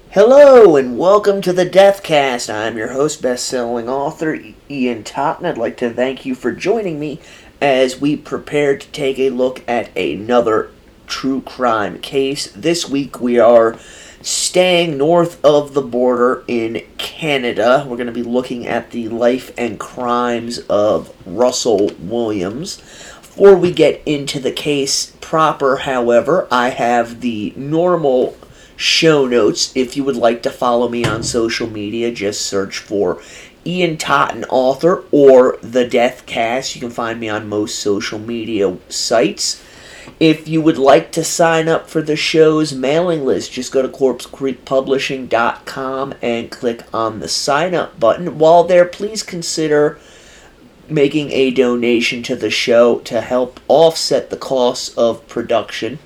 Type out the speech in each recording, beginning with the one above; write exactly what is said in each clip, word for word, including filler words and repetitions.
Hello and welcome to the Deathcast. I'm your host, best-selling author Ian Totten. I'd like to thank you for joining me as we prepare to take a look at another true crime case. This week we are staying north of the border in Canada. We're going to be looking at the life and crimes of Russell Williams. Before we get into the case proper, however, I have the normal show notes. If you would like to follow me on social media, just search for Ian Totten Author or The Deathcast. You can find me on most social media sites. If you would like to sign up for the show's mailing list, just go to corpse creek publishing dot com and click on the sign up button. While there, please consider making a donation to the show to help offset the costs of production.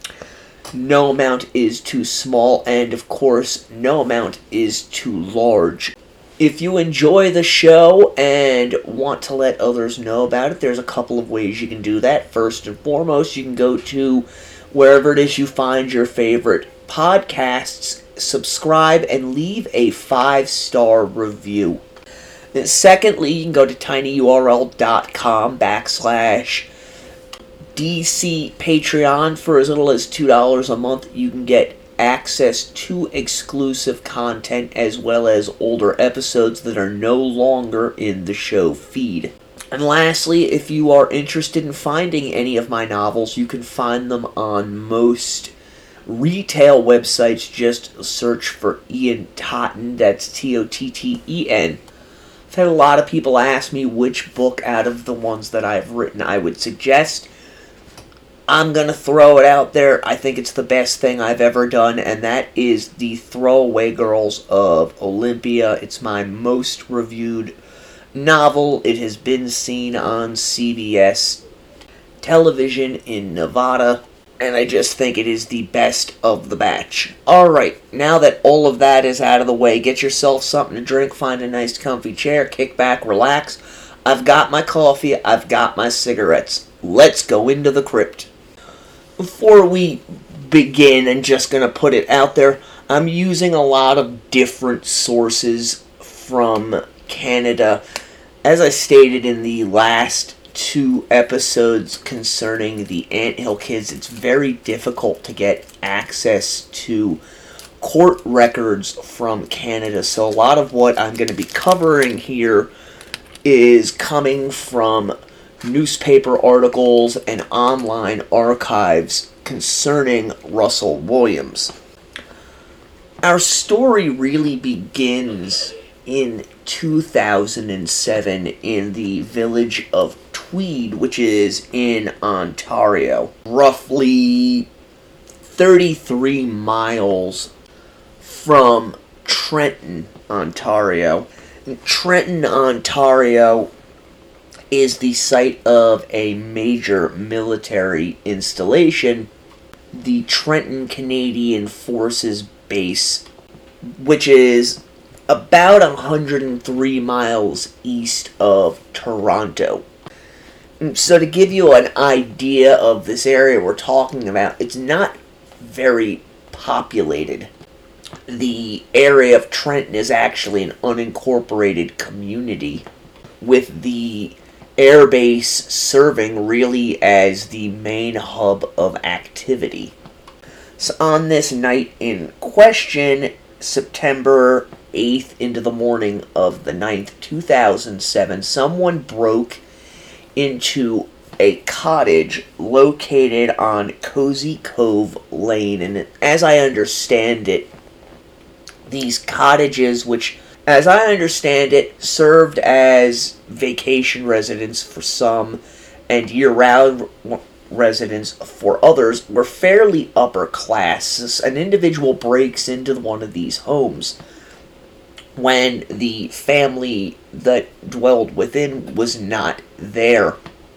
No amount is too small, and of course, no amount is too large. If you enjoy the show and want to let others know about it, there's a couple of ways you can do that. First and foremost, you can go to wherever it is you find your favorite podcasts, subscribe, and leave a five-star review. And secondly, you can go to tinyurl.com backslash D C Patreon. For as little as two dollars a month, you can get access to exclusive content as well as older episodes that are no longer in the show feed. And lastly, if you are interested in finding any of my novels, you can find them on most retail websites. Just search for Ian Totten, that's T O T T E N. I've had a lot of people ask me which book out of the ones that I've written I would suggest. I'm going to throw it out there. I think it's the best thing I've ever done, and that is The Throwaway Girls of Olympia. It's my most reviewed novel. It has been seen on C B S television in Nevada, and I just think it is the best of the batch. Alright, now that all of that is out of the way, get yourself something to drink, find a nice comfy chair, kick back, relax. I've got my coffee, I've got my cigarettes. Let's go into the crypt. Before we begin, and just going to put it out there, I'm using a lot of different sources from Canada. As I stated in the last two episodes concerning the Anthill Kids, it's very difficult to get access to court records from Canada. So a lot of what I'm going to be covering here is coming from newspaper articles and online archives concerning Russell Williams. Our story really begins in two thousand seven in the village of Tweed, which is in Ontario, roughly thirty-three miles from Trenton, Ontario. Trenton, Ontario is the site of a major military installation, the Trenton Canadian Forces Base, which is about one hundred three miles east of Toronto. So to give you an idea of this area we're talking about, it's not very populated. The area of Trenton is actually an unincorporated community, with the airbase serving really as the main hub of activity. So on this night in question, September eighth into the morning of the ninth, two thousand seven, someone broke into a cottage located on Cozy Cove Lane. And as I understand it, these cottages, which, as I understand it, served as vacation residence for some and year-round residence for others, were fairly upper class. An individual breaks into one of these homes when the family that dwelled within was not there.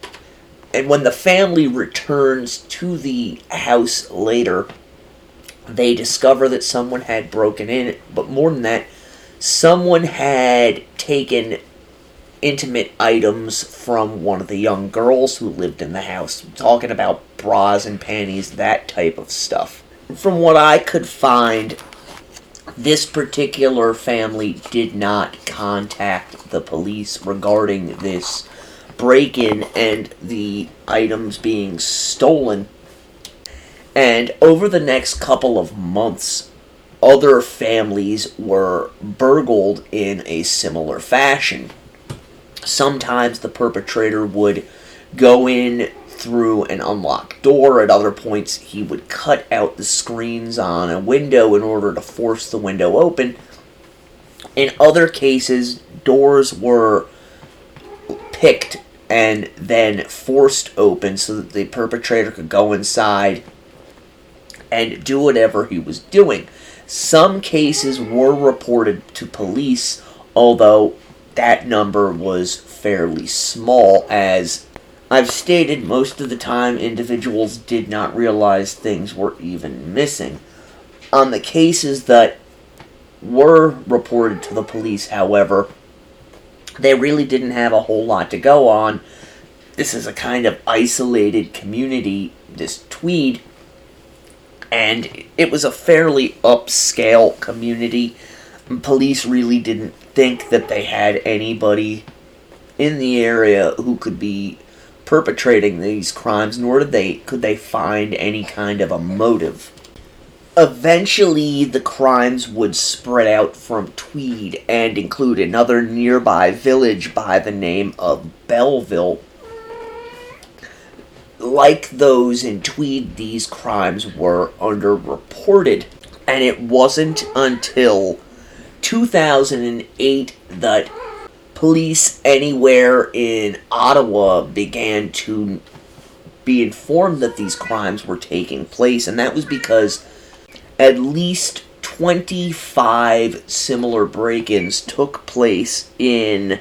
And when the family returns to the house later, they discover that someone had broken in, but more than that, someone had taken intimate items from one of the young girls who lived in the house. I'm talking about bras and panties, that type of stuff. From what I could find, This particular family did not contact the police regarding this break-in and the items being stolen. And over the next couple of months, other families were burgled in a similar fashion. Sometimes the perpetrator would go in through an unlocked door. At other points, he would cut out the screens on a window in order to force the window open. In other cases, doors were picked and then forced open so that the perpetrator could go inside and do whatever he was doing. Some cases were reported to police, although that number was fairly small. As I've stated, most of the time individuals did not realize things were even missing. On the cases that were reported to the police, however, they really didn't have a whole lot to go on. This is a kind of isolated community, this Tweed, and it was a fairly upscale community. Police really didn't think that they had anybody in the area who could be perpetrating these crimes, nor did they could they find any kind of a motive. Eventually, the crimes would spread out from Tweed and include another nearby village by the name of Belleville. Like those in Tweed, these crimes were underreported, and it wasn't until two thousand eight that police anywhere in Ottawa began to be informed that these crimes were taking place, and that was because at least twenty-five similar break-ins took place in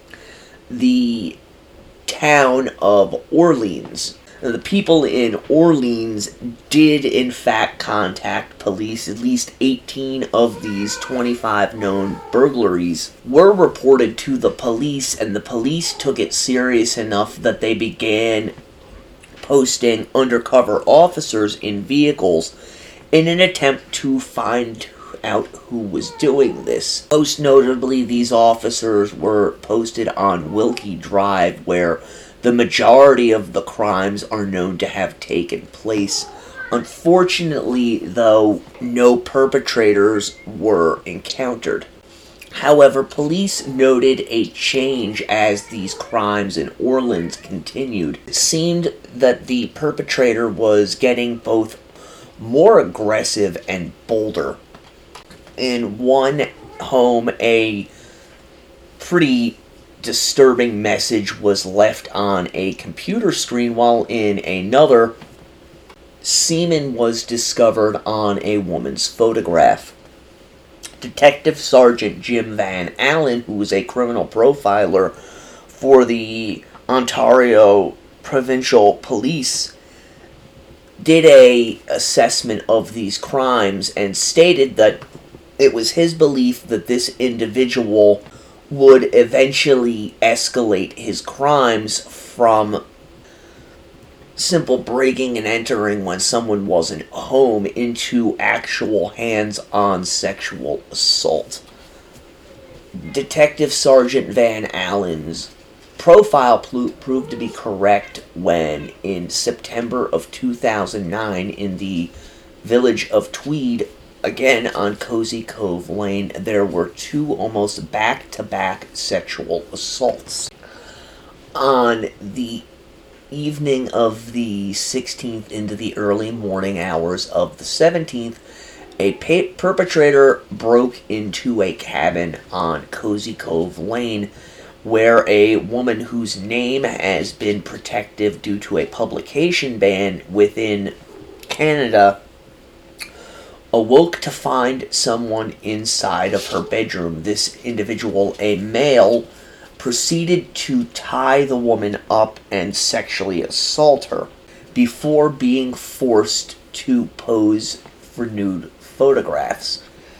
the town of Orleans. The people in Orleans did, in fact, contact police. At least eighteen of these twenty-five known burglaries were reported to the police, and the police took it serious enough that they began posting undercover officers in vehicles in an attempt to find out who was doing this. Most notably, these officers were posted on Wilkie Drive, where the majority of the crimes are known to have taken place. Unfortunately, though, no perpetrators were encountered. However, police noted a change as these crimes in Orleans continued. It seemed that the perpetrator was getting both more aggressive and bolder. In one home, a pretty disturbing message was left on a computer screen, while in another, semen was discovered on a woman's photograph. Detective Sergeant Jim Van Allen, who was a criminal profiler for the Ontario Provincial Police, did a assessment of these crimes and stated that it was his belief that this individual would eventually escalate his crimes from simple breaking and entering when someone wasn't home into actual hands-on sexual assault. Detective Sergeant Van Allen's profile pl- proved to be correct when, in September of two thousand nine, in the village of Tweed, again on Cozy Cove Lane, there were two almost back-to-back sexual assaults. On the evening of the sixteenth into the early morning hours of the seventeenth, a pa- perpetrator broke into a cabin on Cozy Cove Lane where a woman whose name has been protective due to a publication ban within Canada awoke to find someone inside of her bedroom. This individual, a male, proceeded to tie the woman up and sexually assault her before being forced to pose for nude photographs.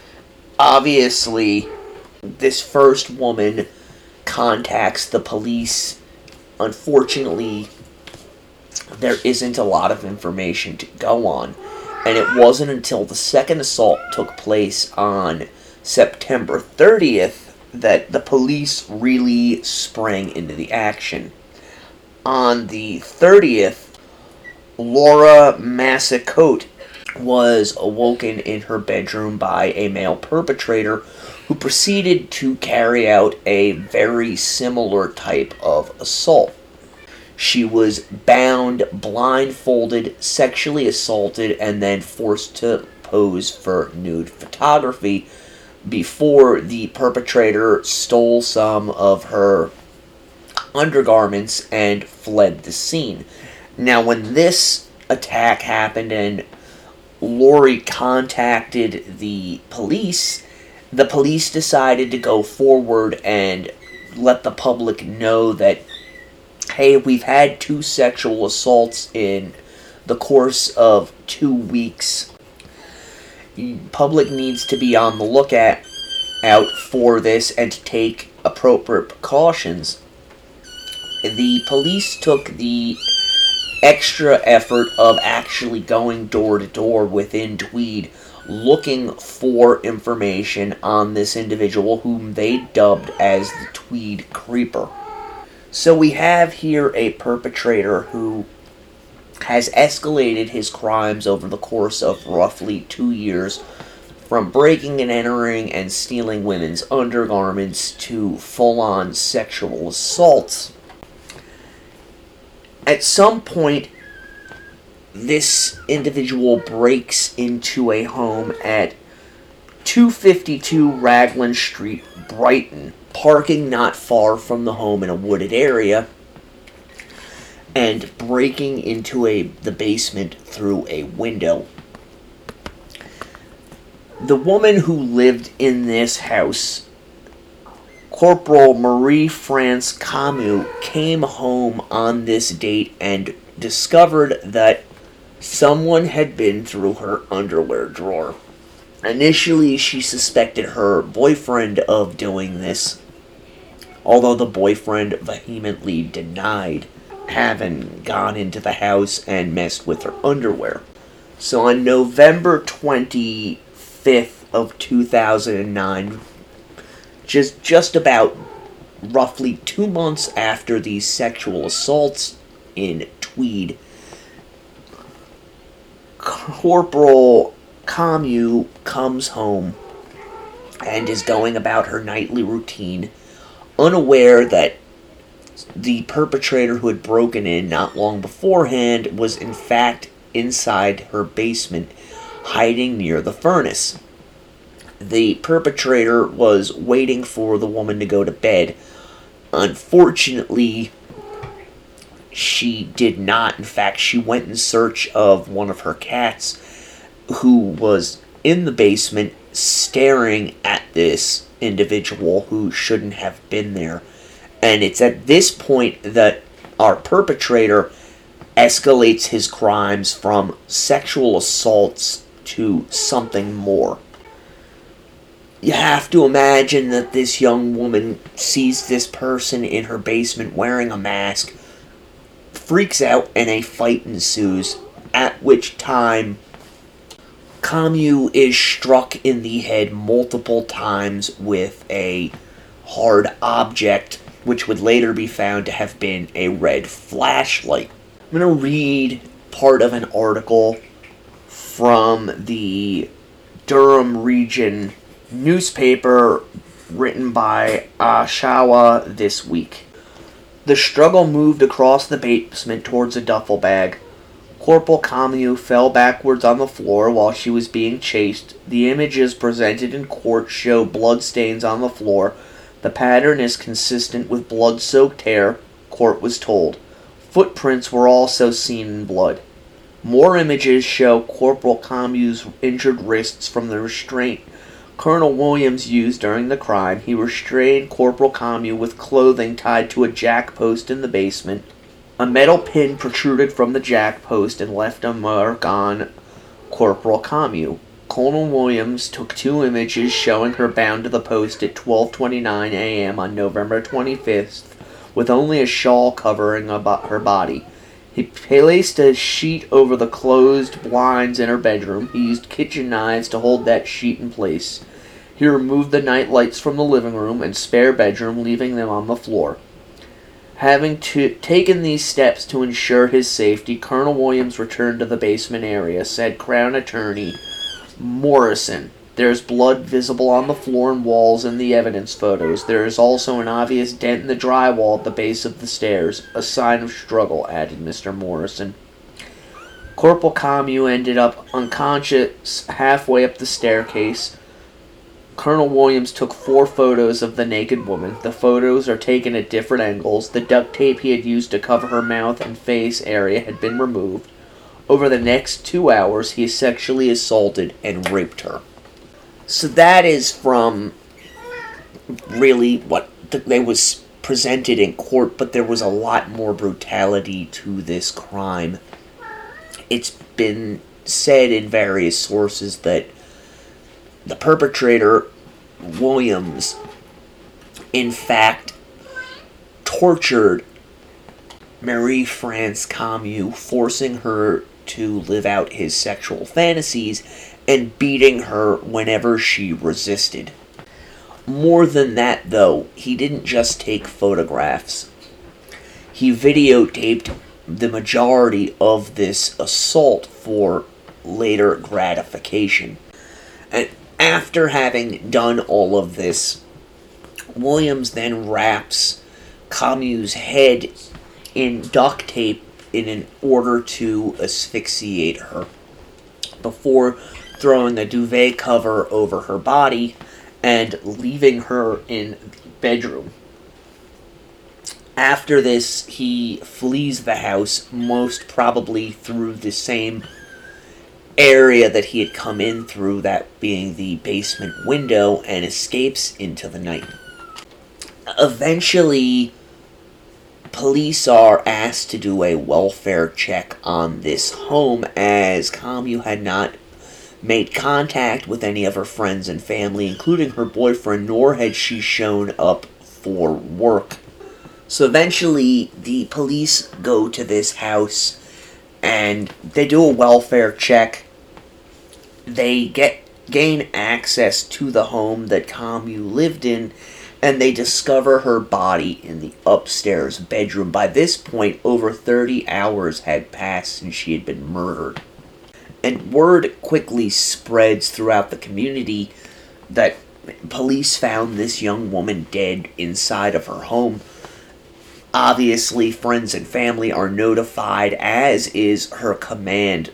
Obviously, this first woman contacts the police. Unfortunately, there isn't a lot of information to go on. And it wasn't until the second assault took place on September thirtieth that the police really sprang into the action. On the thirtieth, Laura Massicote was awoken in her bedroom by a male perpetrator who proceeded to carry out a very similar type of assault. She was bound, blindfolded, sexually assaulted, and then forced to pose for nude photography before the perpetrator stole some of her undergarments and fled the scene. Now, when this attack happened and Lori contacted the police, the police decided to go forward and let the public know that, hey, we've had two sexual assaults in the course of two weeks. Public needs to be on the lookout out for this and to take appropriate precautions. The police took the extra effort of actually going door to door within Tweed, looking for information on this individual whom they dubbed as the Tweed Creeper. So we have here a perpetrator who has escalated his crimes over the course of roughly two years, from breaking and entering and stealing women's undergarments to full-on sexual assaults. At some point, this individual breaks into a home at two fifty-two Raglan Street, Brighton, parking not far from the home in a wooded area, and breaking into a the basement through a window. The woman who lived in this house, Corporal Marie-France Camus, came home on this date and discovered that someone had been through her underwear drawer. Initially, she suspected her boyfriend of doing this, although the boyfriend vehemently denied having gone into the house and messed with her underwear. So on November twenty-fifth of two thousand nine, just, just about roughly two months after these sexual assaults in Tweed, Corporal Camus comes home and is going about her nightly routine, unaware that the perpetrator who had broken in not long beforehand was in fact inside her basement, hiding near the furnace. The perpetrator was waiting for the woman to go to bed. Unfortunately, she did not. In fact, she went in search of one of her cats, who was in the basement staring at this individual who shouldn't have been there. And it's at this point that our perpetrator escalates his crimes from sexual assaults to something more. You have to imagine that this young woman sees this person in her basement wearing a mask, freaks out, and a fight ensues, at which time Camus is struck in the head multiple times with a hard object, which would later be found to have been a red flashlight. I'm going to read part of an article from the Durham Region newspaper written by Oshawa this week. The struggle moved across the basement towards a duffel bag. Corporal Camus fell backwards on the floor while she was being chased. The images presented in court show bloodstains on the floor. The pattern is consistent with blood-soaked hair, court was told. Footprints were also seen in blood. More images show Corporal Camus' injured wrists from the restraint Colonel Williams used during the crime. He restrained Corporal Camus with clothing tied to a jack post in the basement. A metal pin protruded from the jack post and left a mark on Corporal Camus. Colonel Williams took two images showing her bound to the post at twelve twenty-nine a.m. on November twenty-fifth with only a shawl covering about her body. He placed a sheet over the closed blinds in her bedroom. He used kitchen knives to hold that sheet in place. He removed the night lights from the living room and spare bedroom, leaving them on the floor. Having to, taken these steps to ensure his safety, Colonel Williams returned to the basement area, said Crown Attorney Morrison. There's blood visible on the floor and walls in the evidence photos. There is also an obvious dent in the drywall at the base of the stairs, a sign of struggle, added Mister Morrison. Corporal Camus ended up unconscious halfway up the staircase. Colonel Williams took four photos of the naked woman. The photos are taken at different angles. The duct tape he had used to cover her mouth and face area had been removed. Over the next two hours, he sexually assaulted and raped her. So that is from really what they was presented in court, but there was a lot more brutality to this crime. It's been said in various sources that the perpetrator, Williams, in fact, tortured Marie-France Camus, forcing her to live out his sexual fantasies and beating her whenever she resisted. More than that, though, he didn't just take photographs. He videotaped the majority of this assault for later gratification. And after having done all of this, Williams then wraps Camus' head in duct tape in an order to asphyxiate her, before throwing a duvet cover over her body and leaving her in the bedroom. After this, he flees the house, most probably through the same area that he had come in through, that being the basement window, and escapes into the night. Eventually, police are asked to do a welfare check on this home, as Camus had not made contact with any of her friends and family, including her boyfriend, nor had she shown up for work. So eventually, the police go to this house, and they do a welfare check. They get gain access to the home that Camus lived in, and they discover her body in the upstairs bedroom. By this point, over thirty hours had passed since she had been murdered. And word quickly spreads throughout the community that police found this young woman dead inside of her home. Obviously, friends and family are notified, as is her command.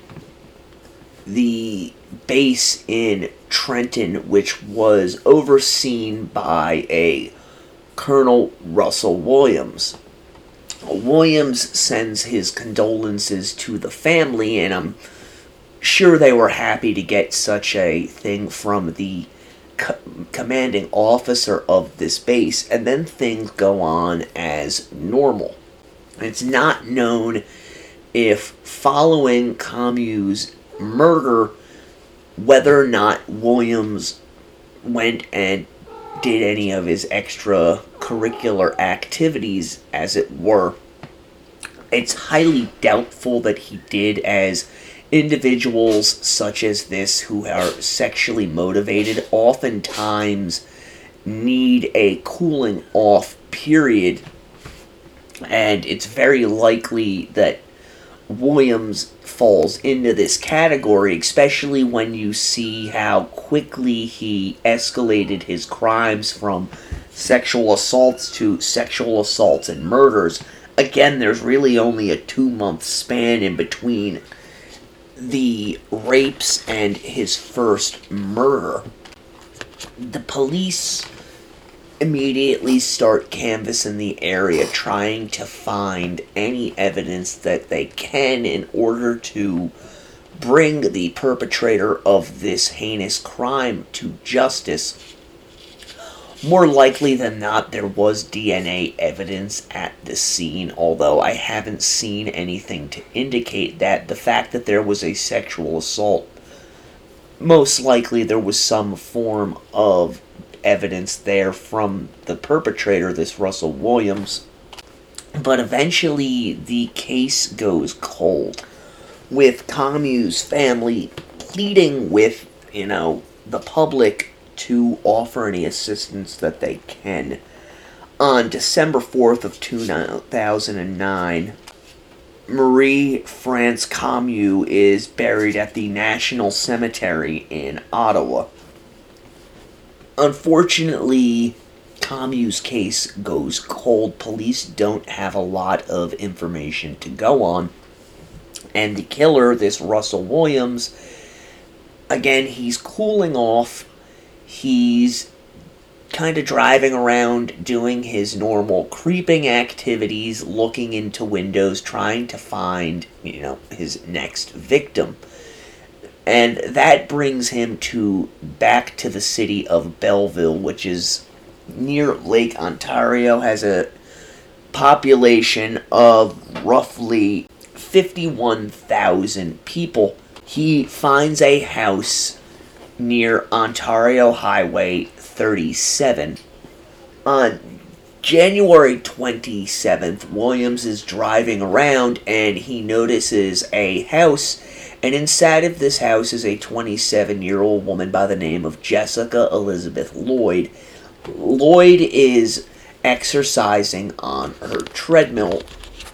The base in Trenton, which was overseen by a Colonel Russell Williams. Williams sends his condolences to the family, and I'm sure they were happy to get such a thing from the co- commanding officer of this base, and then things go on as normal. It's not known if following Camus' murder, whether or not Williams went and did any of his extracurricular activities, as it were. It's highly doubtful that he did, as individuals such as this who are sexually motivated oftentimes need a cooling off period, and it's very likely that Williams falls into this category, especially when you see how quickly he escalated his crimes from sexual assaults to sexual assaults and murders. Again, there's really only a two-month span in between the rapes and his first murder. The police immediately start canvassing the area, trying to find any evidence that they can in order to bring the perpetrator of this heinous crime to justice. More likely than not, there was D N A evidence at the scene, although I haven't seen anything to indicate that. The fact that there was a sexual assault, most likely there was some form of evidence there from the perpetrator, this Russell Williams. But eventually, the case goes cold, with Camus' family pleading with, you know, the public to offer any assistance that they can. On December fourth of two thousand nine, Marie France Camus is buried at the National Cemetery in Ottawa. Unfortunately, Camus' case goes cold. Police don't have a lot of information to go on. And the killer, this Russell Williams, again, he's cooling off. He's kind of driving around, doing his normal creeping activities, looking into windows, trying to find, you know, his next victim. And that brings him to back to the city of Belleville, which is near Lake Ontario, has a population of roughly fifty-one thousand people. He finds a house near Ontario Highway thirty-seven. On January twenty-seventh, Williams is driving around and he notices a house, and inside of this house is a twenty-seven-year-old woman by the name of Jessica Elizabeth Lloyd. Lloyd is exercising on her treadmill,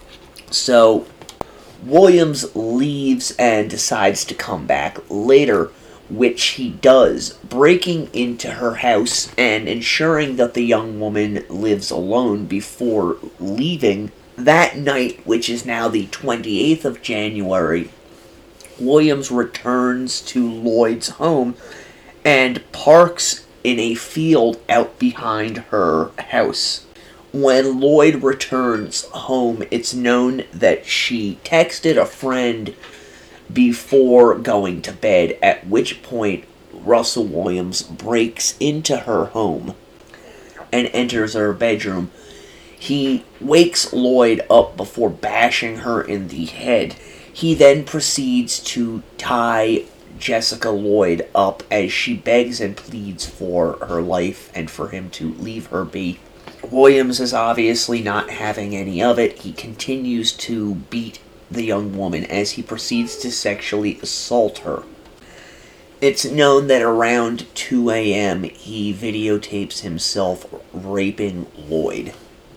so Williams leaves and decides to come back later, which he does, breaking into her house and ensuring that the young woman lives alone before leaving. That night, which is now the twenty-eighth of January, Williams returns to Lloyd's home and parks in a field out behind her house. When Lloyd returns home, it's known that she texted a friend before going to bed, at which point Russell Williams breaks into her home and enters her bedroom. He wakes Lloyd up before bashing her in the head. He then proceeds to tie Jessica Lloyd up as she begs and pleads for her life and for him to leave her be. Williams is obviously not having any of it. He continues to beat the young woman as he proceeds to sexually assault her. It's known that around two a.m. he videotapes himself raping Lloyd.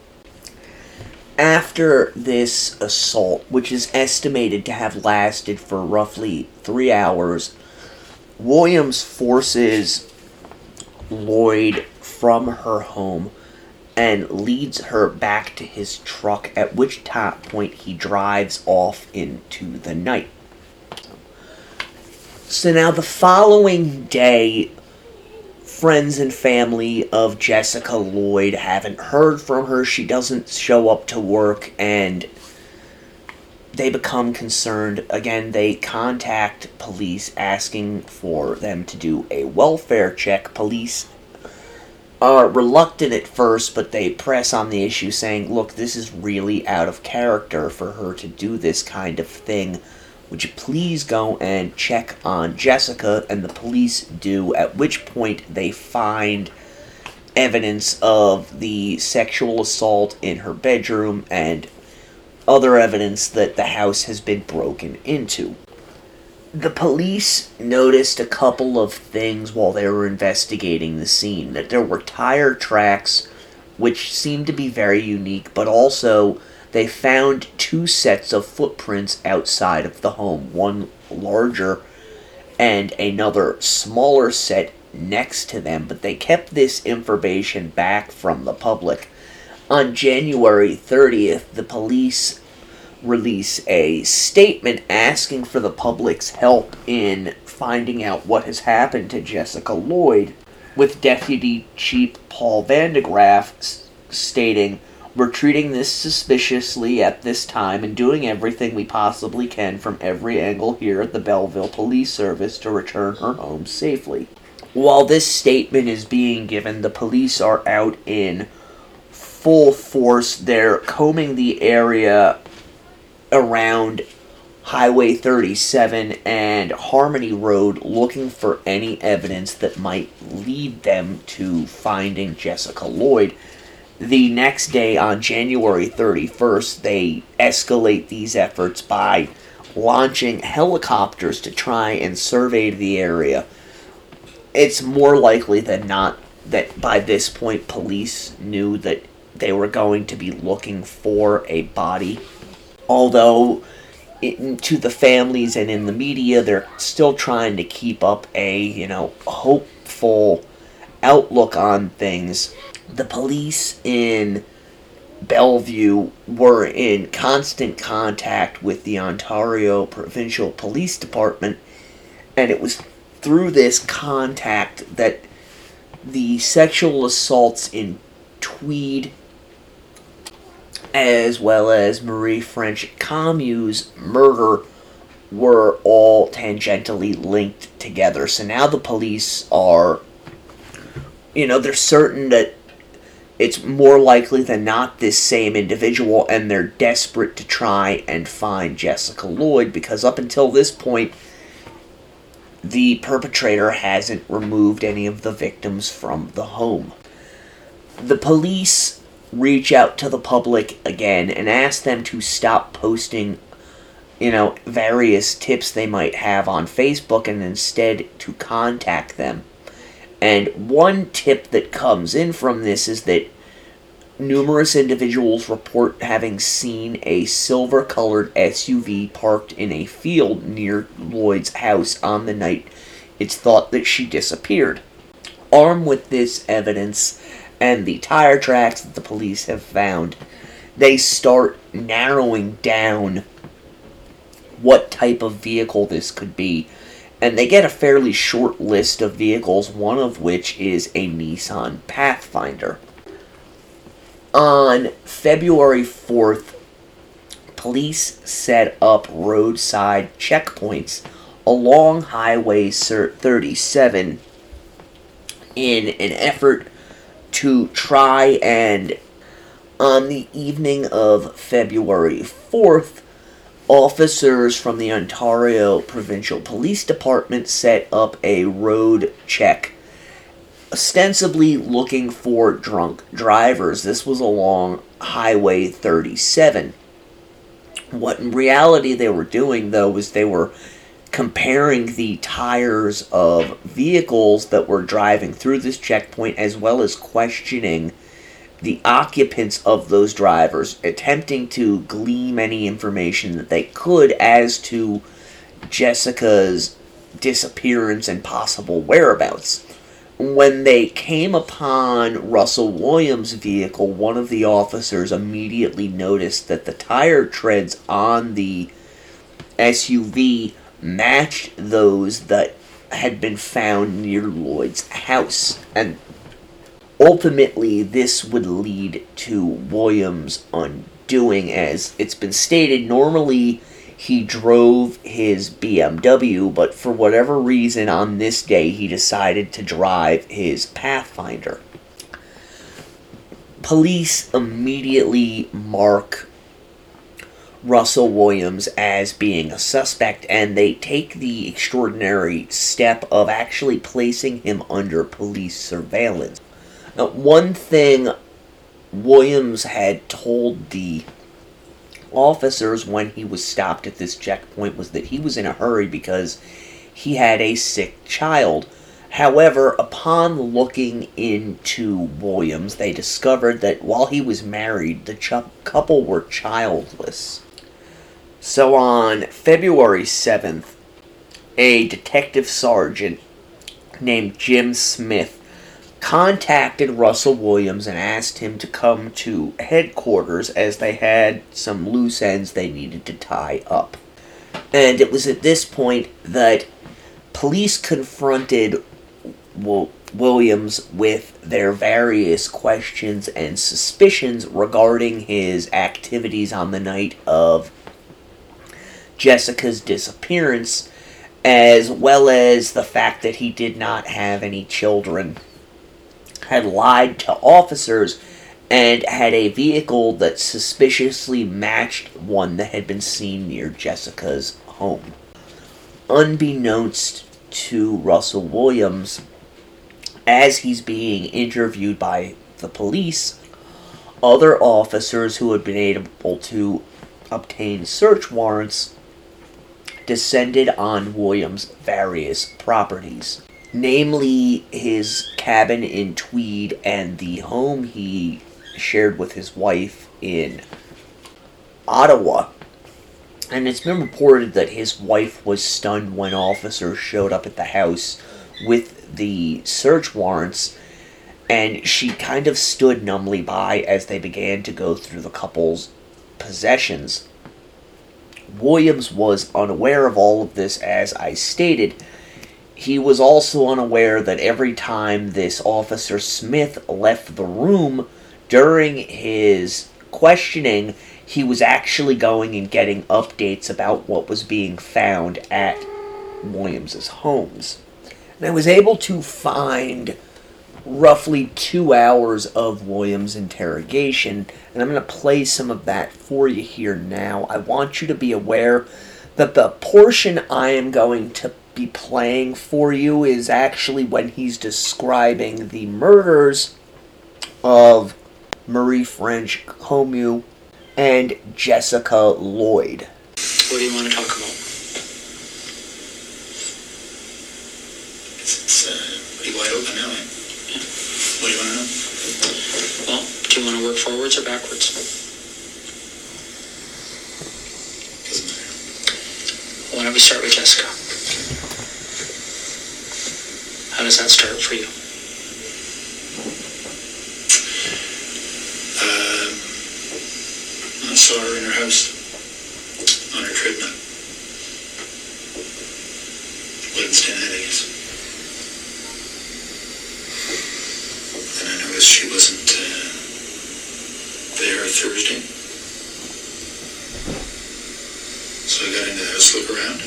After this assault, which is estimated to have lasted for roughly three hours, Williams forces Lloyd from her home and leads her back to his truck, at which top point he drives off into the night. So now the following day, friends and family of Jessica Lloyd haven't heard from her. She doesn't show up to work, and they become concerned. Again, they contact police asking for them to do a welfare check. Police are reluctant at first, but they press on the issue saying, look, this is really out of character for her to do this kind of thing. Would you please go and check on Jessica? And the police do, at which point they find evidence of the sexual assault in her bedroom and other evidence that the house has been broken into. The police noticed a couple of things while they were investigating the scene. That there were tire tracks, which seemed to be very unique, but also they found two sets of footprints outside of the home. One larger and another smaller set next to them, but they kept this information back from the public. On January thirtieth, the police release a statement asking for the public's help in finding out what has happened to Jessica Lloyd, with Deputy Chief Paul Vandegraff s- stating, "We're treating this suspiciously at this time and doing everything we possibly can from every angle here at the Belleville Police Service to return her home safely." While this statement is being given, the police are out in full force. They're combing the area around Highway thirty-seven and Harmony Road looking for any evidence that might lead them to finding Jessica Lloyd. The next day, on January thirty-first, they escalate these efforts by launching helicopters to try and survey the area. It's more likely than not that by this point police knew that they were going to be looking for a body. Although, it, to the families and in the media, they're still trying to keep up a, you know, hopeful outlook on things. The police in Bellevue were in constant contact with the Ontario Provincial Police Department, and it was through this contact that the sexual assaults in Tweed, as well as Marie French Camus' murder, were all tangentially linked together. So now the police are, you know, they're certain that it's more likely than not this same individual, and they're desperate to try and find Jessica Lloyd, because up until this point, the perpetrator hasn't removed any of the victims from the home. The police reach out to the public again and ask them to stop posting, you know, various tips they might have on Facebook, and instead to contact them. And one tip that comes in from this is that numerous individuals report having seen a silver-colored S U V parked in a field near Lloyd's house on the night it's thought that she disappeared. Armed with this evidence and the tire tracks that the police have found, they start narrowing down what type of vehicle this could be. And they get a fairly short list of vehicles, one of which is a Nissan Pathfinder. On February fourth, police set up roadside checkpoints along Highway thirty-seven in an effort to try and, on the evening of February fourth, officers from the Ontario Provincial Police Department set up a road check, ostensibly looking for drunk drivers. This was along Highway thirty-seven. What in reality they were doing, though, was they were comparing the tires of vehicles that were driving through this checkpoint, as well as questioning the occupants of those drivers, attempting to glean any information that they could as to Jessica's disappearance and possible whereabouts. When they came upon Russell Williams' vehicle, one of the officers immediately noticed that the tire treads on the S U V matched those that had been found near Lloyd's house. And ultimately, this would lead to Williams' undoing. As it's been stated, normally he drove his B M W, but for whatever reason on this day he decided to drive his Pathfinder. Police immediately mark Russell Williams as being a suspect, and they take the extraordinary step of actually placing him under police surveillance. Now, one thing Williams had told the officers when he was stopped at this checkpoint was that he was in a hurry because he had a sick child. However, upon looking into Williams, they discovered that while he was married, the ch- couple were childless. So on February seventh, a detective sergeant named Jim Smith contacted Russell Williams and asked him to come to headquarters as they had some loose ends they needed to tie up. And it was at this point that police confronted Williams with their various questions and suspicions regarding his activities on the night of Jessica's disappearance, as well as the fact that he did not have any children, had lied to officers, and had a vehicle that suspiciously matched one that had been seen near Jessica's home. Unbeknownst to Russell Williams, as he's being interviewed by the police, other officers who had been able to obtain search warrants descended on Williams' various properties, namely his cabin in Tweed and the home he shared with his wife in Ottawa. And it's been reported that his wife was stunned when officers showed up at the house with the search warrants, and she kind of stood numbly by as they began to go through the couple's possessions. Williams was unaware of all of this, as I stated. He was also unaware that every time this Officer Smith left the room during his questioning, he was actually going and getting updates about what was being found at Williams's homes. And I was able to find roughly two hours of Williams' interrogation, and I'm going to play some of that for you here now. I want you to be aware that the portion I am going to be playing for you is actually when he's describing the murders of Marie French Comeau and Jessica Lloyd. What do you want to talk about? It's uh, pretty wide open now, eh? Yeah. What do you want to know? Well, do you want to work forwards or backwards? Doesn't matter. Why don't we start with Jessica? How does that start for you? Um, I saw her in her house on her treadmill. Wednesday night, I guess. And I noticed she wasn't uh, there Thursday. So I got into the house to look around.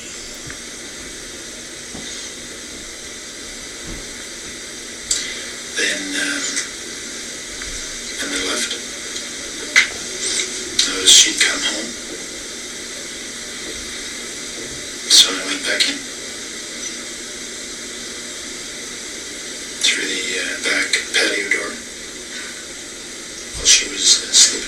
Then, um, and I left. Noticed she'd come home. So I went back in. Through the uh, back patio door. While she was uh, sleeping.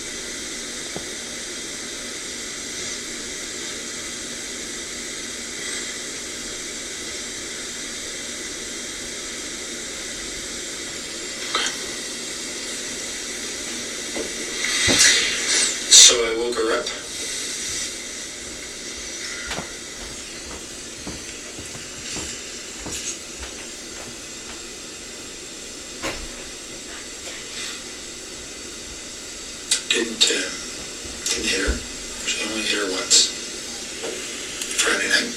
So I woke her up. Didn't, uh, didn't hit her. She only hit her once. Friday night.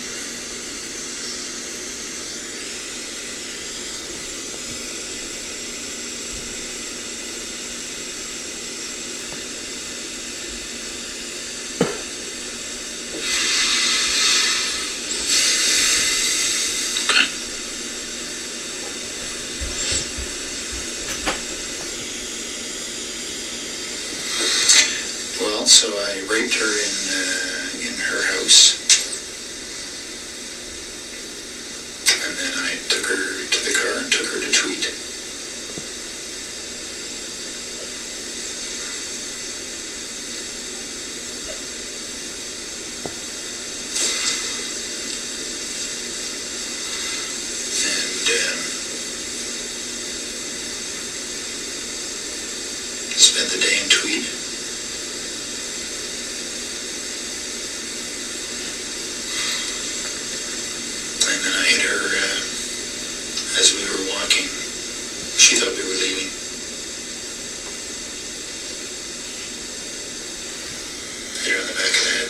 Well, so I raped her in uh, in her house, and then I took her to the car and took her to Tweed. And um, spent the day in Tweed. And then I hit her uh, as we were walking. She thought we were leaving. Hit her on the back of the head.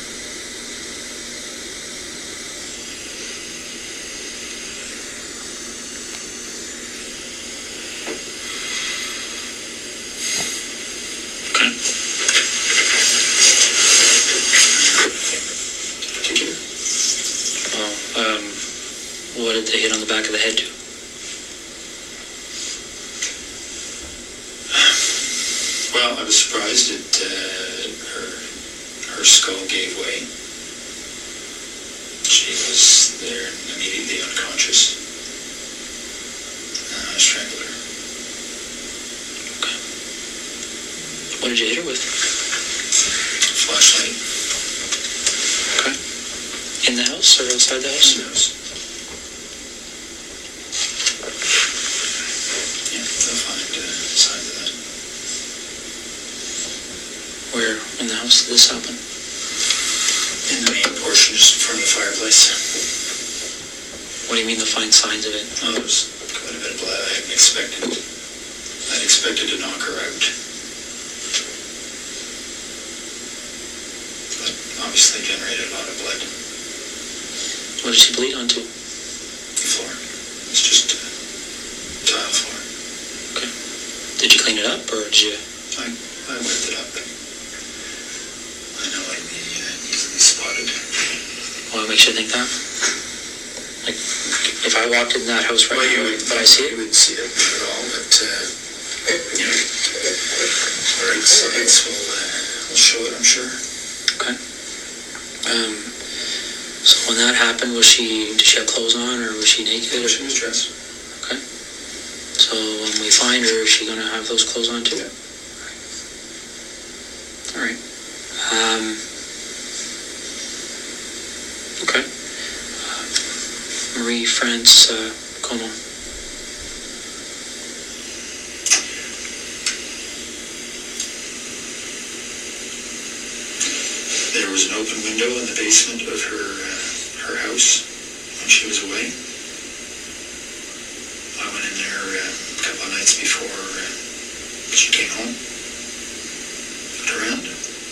Particular? Well, um, what did they hit on the back of the head do? Well, I was surprised that uh, her her skull gave way. She was there immediately unconscious. Uh, I strangled her. Okay. What did you hit her with? Flashlight. Okay. In the house or outside the house? In the house. Yeah, they'll find uh, signs of that. Where in the house did this happen? In the main portion, just in front of the fireplace. What do you mean to find signs of it? Oh, there was quite a bit of blood. I hadn't expected. I'd expected to knock her out. But obviously generated a lot of blood. What did she bleed onto? The floor. It's just uh, tile floor. Okay. Did you clean it up or did you? I, I whipped it up. I know I'd be uh, easily spotted. What makes you think that? Like, if I walked in that house right Well, you now, would, would I see you it? wouldn't see it at all, but, uh, you know, the right sides will, uh, will show it, I'm sure. Okay. Um, so when that happened, was she, did she have clothes on or was she naked? Yeah, she was dressed. Okay. So when we find her, is she going to have those clothes on too? Yeah. All right. Um, okay. Uh, Marie France uh, Como. There was an open window in the basement of her uh, her house when she was away. I went in there uh, a couple of nights before uh, she came home. Looked around.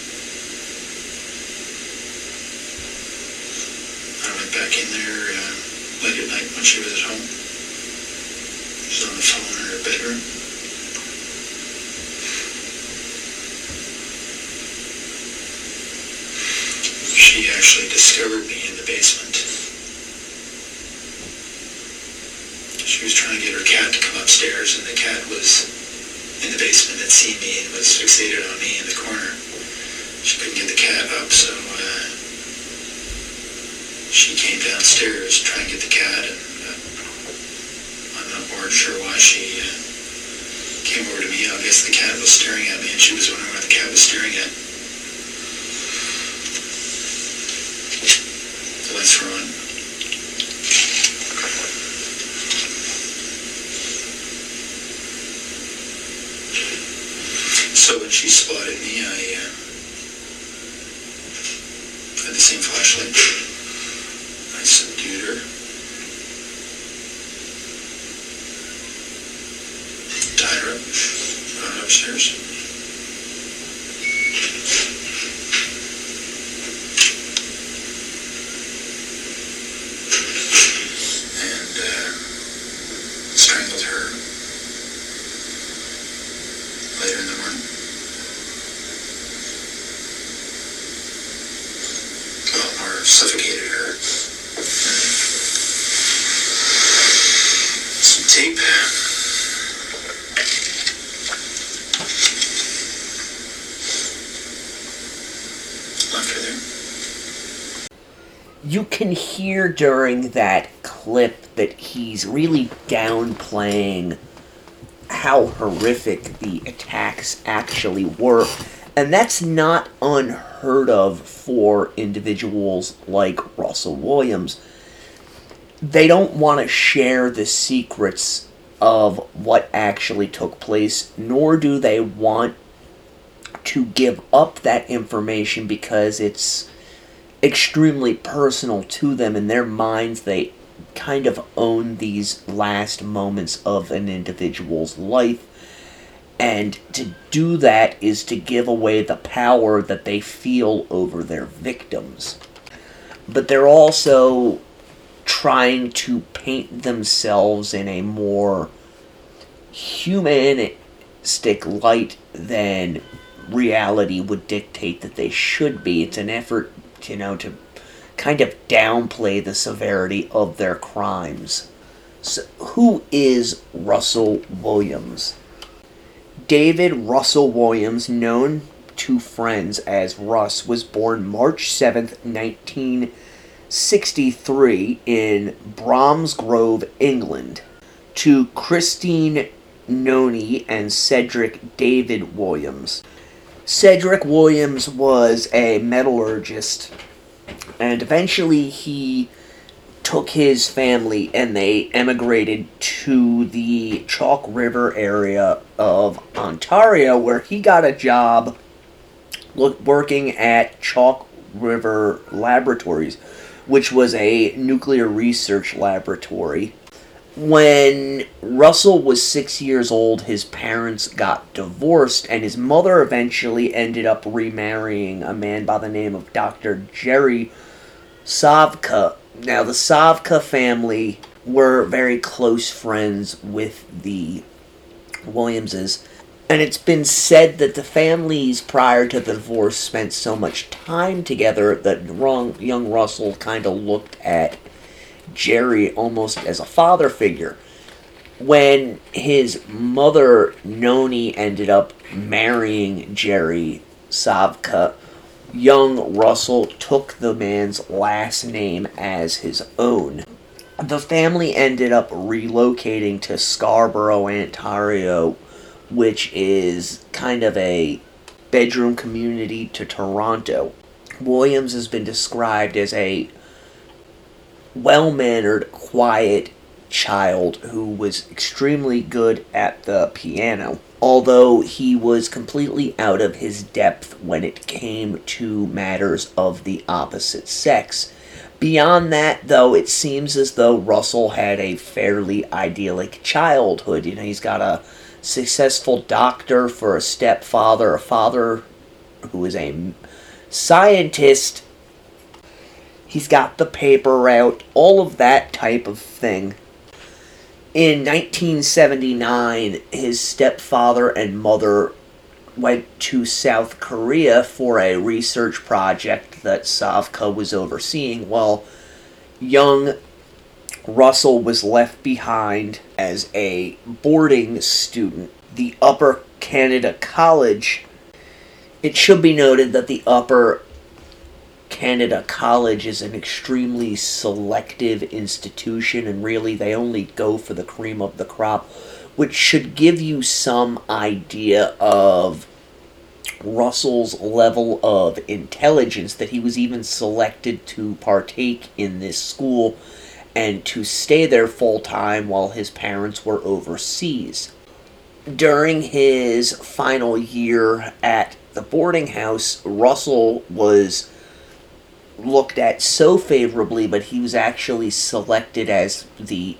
I went back in there uh, late at night when she was at home. She was on the phone in her bedroom. She actually discovered me in the basement. She was trying to get her cat to come upstairs, and the cat was in the basement, had seen me and was fixated on me in the corner. She couldn't get the cat up, so uh, she came downstairs to try and get the cat, and uh, I'm not more sure why she uh, came over to me. I guess the cat was staring at me, and she was wondering what the cat was staring at. The lights were on. So when she spotted me, I uh, had the same flashlight. I subdued her. Tied her up. Brought her upstairs. And uh, strangled her later in the morning. Well, or suffocated her. Some tape. Left her there. You can hear during that clip that he's really downplaying how horrific the attacks actually were. And that's not unheard of for individuals like Russell Williams. They don't want to share the secrets of what actually took place, nor do they want to give up that information because it's extremely personal to them. In their minds, they kind of own these last moments of an individual's life. And to do that is to give away the power that they feel over their victims. But they're also trying to paint themselves in a more humanistic light than reality would dictate that they should be. It's an effort, you know, to kind of downplay the severity of their crimes. So, who is Russell Williams? David Russell Williams, known to friends as Russ, was born March seventh, nineteen sixty-three in Bromsgrove, England, to Christine Noni and Cedric David Williams. Cedric Williams was a metallurgist, and eventually he took his family and they emigrated to the Chalk River area of Ontario, where he got a job working at Chalk River Laboratories, which was a nuclear research laboratory. When Russell was six years old, his parents got divorced, and his mother eventually ended up remarrying a man by the name of Doctor Jerry Savka. Now, the Savka family were very close friends with the Williamses, and it's been said that the families prior to the divorce spent so much time together that young Russell kind of looked at Jerry almost as a father figure. When his mother, Noni, ended up marrying Jerry Savka, young Russell took the man's last name as his own. The family ended up relocating to Scarborough, Ontario, which is kind of a bedroom community to Toronto. Williams has been described as a well-mannered, quiet child who was extremely good at the piano, although he was completely out of his depth when it came to matters of the opposite sex. Beyond that, though, it seems as though Russell had a fairly idyllic childhood. You know, he's got a successful doctor for a stepfather, a father who is a scientist. He's got the paper route, all of that type of thing. In nineteen seventy-nine, his stepfather and mother went to South Korea for a research project that Savka was overseeing, while young Russell was left behind as a boarding student. The Upper Canada College, it should be noted that the Upper Canada College is an extremely selective institution, and really they only go for the cream of the crop, which should give you some idea of Russell's level of intelligence, that he was even selected to partake in this school and to stay there full-time while his parents were overseas. During his final year at the boarding house, Russell was looked at so favorably, but he was actually selected as the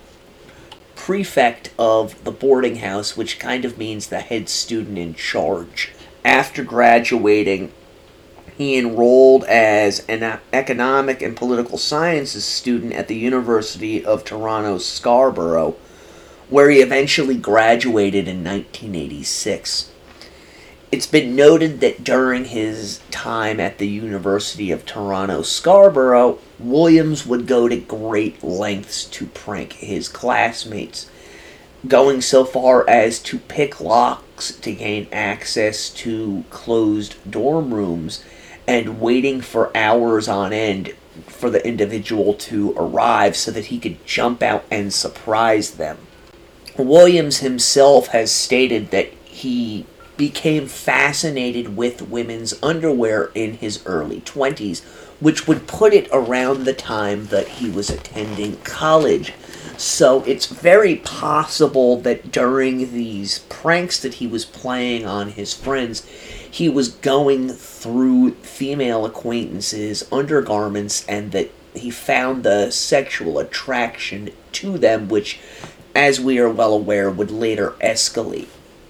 prefect of the boarding house, which kind of means the head student in charge. After graduating, he enrolled as an economic and political sciences student at the University of Toronto, Scarborough, where he eventually graduated in nineteen eighty-six. It's been noted that during his time at the University of Toronto, Scarborough, Williams would go to great lengths to prank his classmates, going so far as to pick locks to gain access to closed dorm rooms, and waiting for hours on end for the individual to arrive so that he could jump out and surprise them. Williams himself has stated that he became fascinated with women's underwear in his early twenties, which would put it around the time that he was attending college. So it's very possible that during these pranks that he was playing on his friends, he was going through female acquaintances' undergarments, and that he found the sexual attraction to them, which, as we are well aware, would later escalate.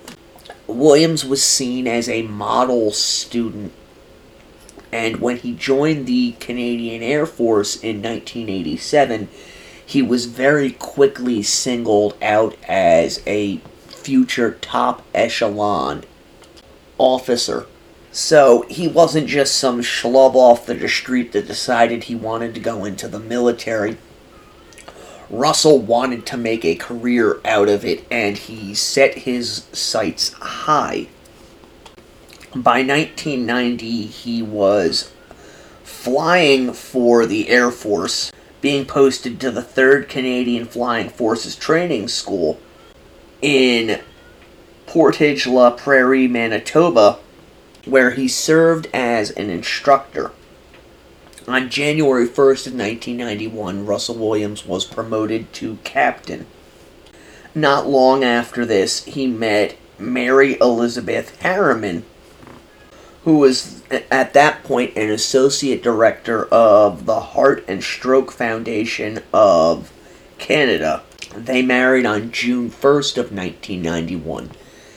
Williams was seen as a model student, and when he joined the Canadian Air Force in nineteen eighty-seven, he was very quickly singled out as a future top echelon officer. So he wasn't just some schlub off the street that decided he wanted to go into the military. Russell wanted to make a career out of it, and he set his sights high. By nineteen ninety, he was flying for the Air Force, being posted to the third Canadian Flying Forces Training School in Portage la Prairie, Manitoba, where he served as an instructor. On January first of nineteen ninety-one, Russell Williams was promoted to captain. Not long after this, he met Mary Elizabeth Harriman, who was at that point an associate director of the Heart and Stroke Foundation of Canada. They married on June first of nineteen ninety-one.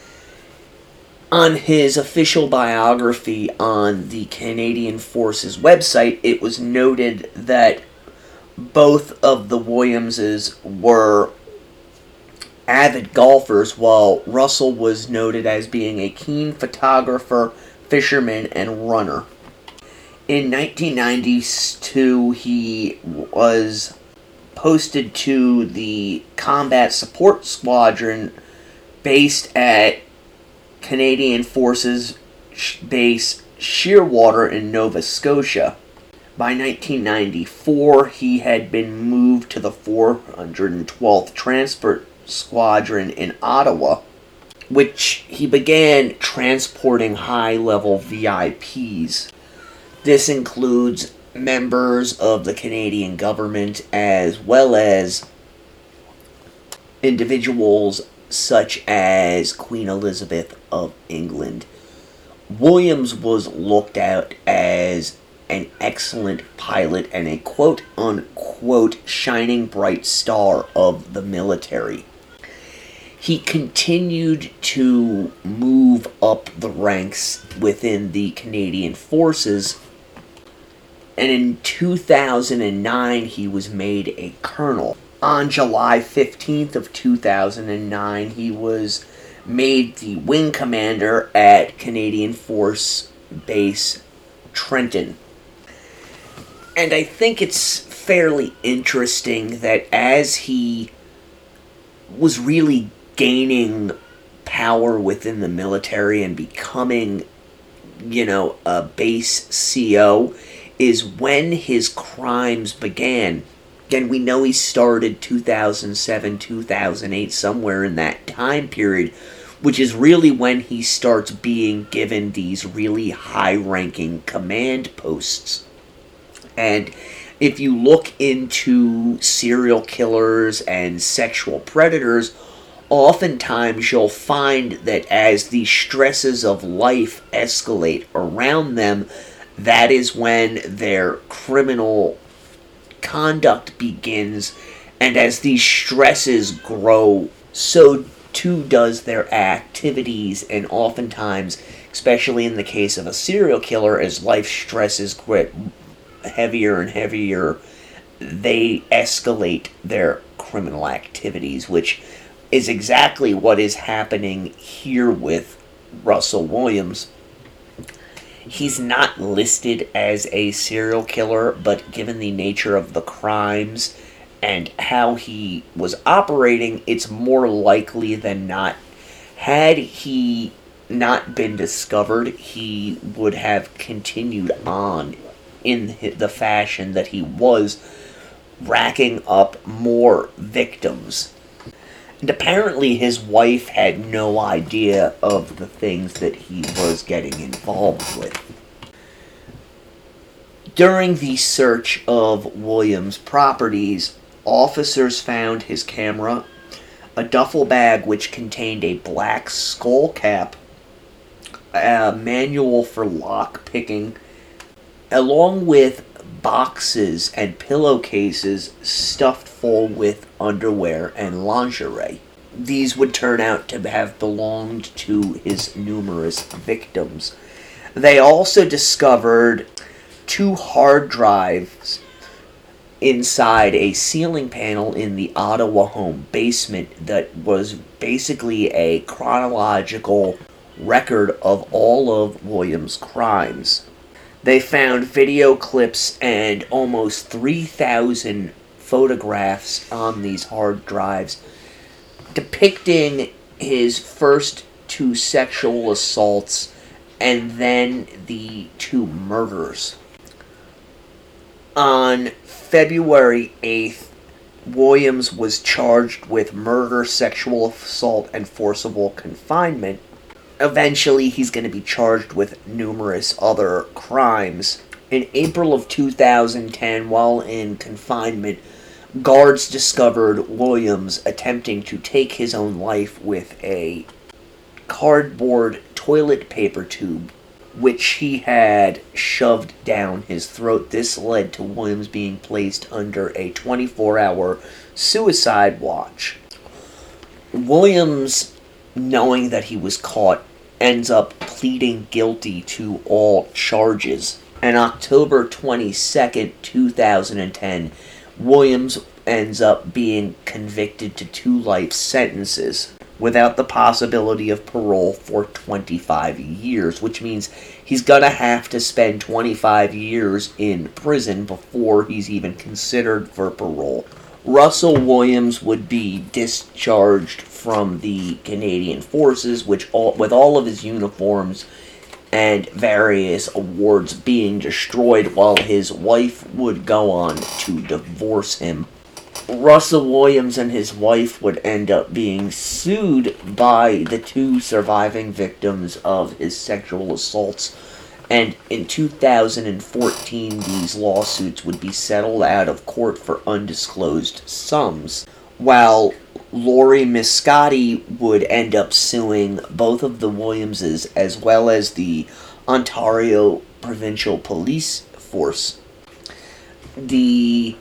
On his official biography on the Canadian Forces website, it was noted that both of the Williamses were avid golfers, while Russell was noted as being a keen photographer, fisherman, and runner. In nineteen ninety-two, he was posted to the Combat Support Squadron based at Canadian Forces Base Shearwater in Nova Scotia. By nineteen ninety-four, he had been moved to the four hundred twelfth Transport Squadron in Ottawa, which he began transporting high-level V I Ps. This includes members of the Canadian government as well as individuals such as Queen Elizabeth of England. Williams was looked at as an excellent pilot and a quote-unquote shining bright star of the military. He continued to move up the ranks within the Canadian Forces, and in two thousand nine he was made a colonel. On July fifteenth of two thousand nine, he was made the wing commander at Canadian Force Base Trenton. And I think it's fairly interesting that as he was really gaining power within the military and becoming, you know, a base C O, is when his crimes began. Again, we know he started two thousand seven, two thousand eight, somewhere in that time period, which is really when he starts being given these really high-ranking command posts. And if you look into serial killers and sexual predators, oftentimes you'll find that as the stresses of life escalate around them, that is when their criminal conduct begins, and as these stresses grow, so too does their activities, and oftentimes, especially in the case of a serial killer, as life stresses get heavier and heavier, they escalate their criminal activities, which is exactly what is happening here with Russell Williams. He's not listed as a serial killer, but given the nature of the crimes and how he was operating, it's more likely than not. Had he not been discovered, he would have continued on in the fashion that he was, racking up more victims. And apparently his wife had no idea of the things that he was getting involved with. During the search of Williams' properties, officers found his camera, a duffel bag which contained a black skull cap, a manual for lock picking, along with boxes and pillowcases stuffed full with underwear and lingerie. These would turn out to have belonged to his numerous victims. They also discovered two hard drives inside a ceiling panel in the Ottawa home basement that was basically a chronological record of all of Williams' crimes. They found video clips and almost three thousand photographs on these hard drives depicting his first two sexual assaults and then the two murders. On February eighth, Williams was charged with murder, sexual assault, and forcible confinement. eventually he's going to be charged with numerous other crimes. In April of two thousand ten, while in confinement, guards discovered Williams attempting to take his own life with a cardboard toilet paper tube, which he had shoved down his throat. This led to Williams being placed under a twenty-four hour suicide watch. Williams, knowing that he was caught, ends up pleading guilty to all charges. On October twenty-second, two thousand ten, Williams ends up being convicted to two life sentences without the possibility of parole for twenty-five years, which means he's gonna have to spend twenty-five years in prison before he's even considered for parole. Russell Williams would be discharged from the Canadian Forces, which all, with all of his uniforms and various awards being destroyed, while his wife would go on to divorce him. Russell Williams and his wife would end up being sued by the two surviving victims of his sexual assaults, and in two thousand fourteen these lawsuits would be settled out of court for undisclosed sums, while Laurie Miscotti would end up suing both of the Williamses as well as the Ontario Provincial Police Force. The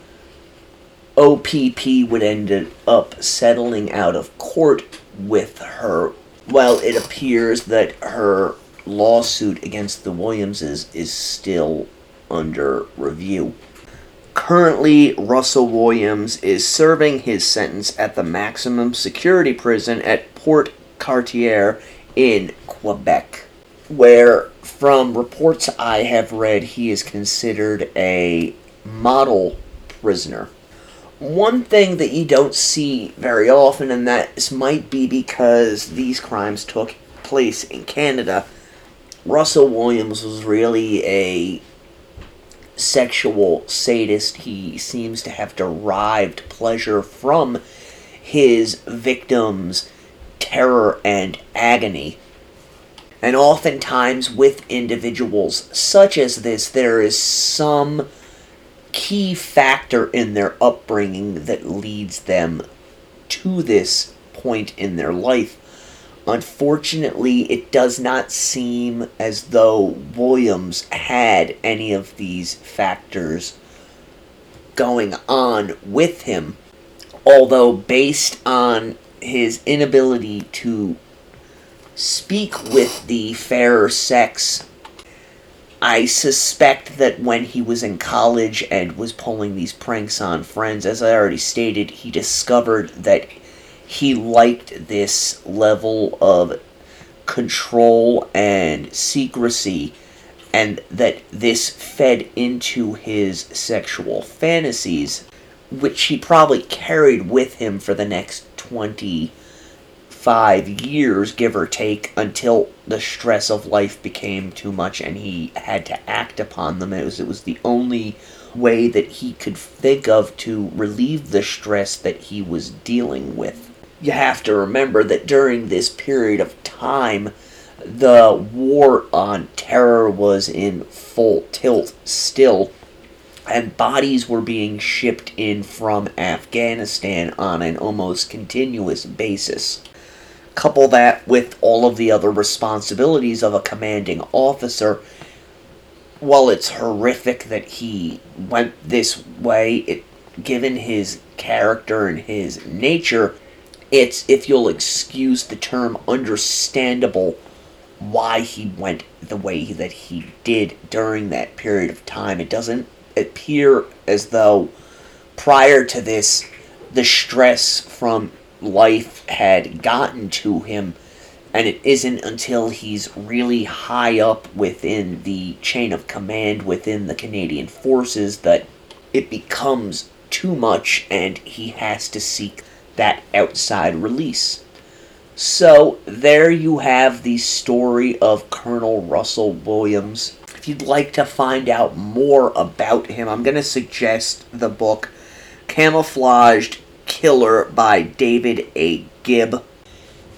O P P would end up settling out of court with her. Well, it appears that her lawsuit against the Williamses is still under review. Currently, Russell Williams is serving his sentence at the maximum security prison at Port Cartier in Quebec, where, from reports I have read, he is considered a model prisoner. One thing that you don't see very often, and that might be because these crimes took place in Canada, Russell Williams was really a sexual sadist. He seems to have derived pleasure from his victims' terror and agony. And oftentimes with individuals such as this, there is some key factor in their upbringing that leads them to this point in their life. Unfortunately, it does not seem as though Williams had any of these factors going on with him, although based on his inability to speak with the fairer sex, I suspect that when he was in college and was pulling these pranks on friends, as I already stated, he discovered that he liked this level of control and secrecy, and that this fed into his sexual fantasies, which he probably carried with him for the next twenty-five years, give or take, until the stress of life became too much and he had to act upon them. It was, it was the only way that he could think of to relieve the stress that he was dealing with. You have to remember that during this period of time, the war on terror was in full tilt still, and bodies were being shipped in from Afghanistan on an almost continuous basis. Couple that with all of the other responsibilities of a commanding officer. While it's horrific that he went this way, it, given his character and his nature, it's, if you'll excuse the term, understandable why he went the way that he did during that period of time. It doesn't appear as though prior to this, the stress from life had gotten to him, and it isn't until he's really high up within the chain of command within the Canadian Forces that it becomes too much and he has to seek that outside release. So there you have the story of Colonel Russell Williams. If you'd like to find out more about him, I'm going to suggest the book Camouflaged Killer by David A. Gibb.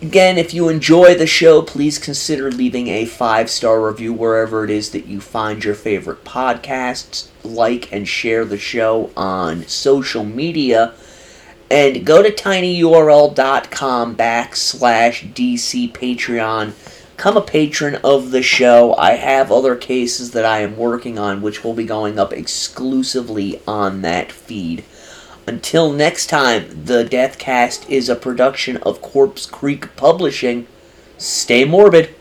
Again, if you enjoy the show, please consider leaving a five-star review wherever it is that you find your favorite podcasts. Like and share the show on social media. And go to tinyurl.com backslash DC Patreon. Become a patron of the show. I have other cases that I am working on which will be going up exclusively on that feed. Until next time, the Deathcast is a production of Corpse Creek Publishing. Stay morbid.